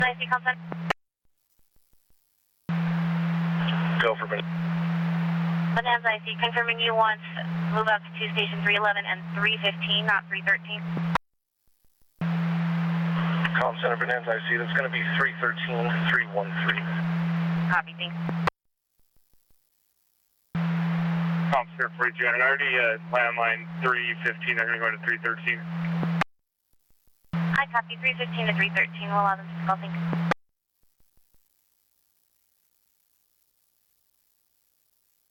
IC consent. Go for minute. Bonanza IC, confirming you want move out to station 311 and 315, not 313. Comm Center Bonanza IC, that's going to be 313, 313. Copy, thanks. Comm Center 42, and already landline 315, they're going to go to 313. Hi, copy 315 to 313. We'll allow them to call, thanks.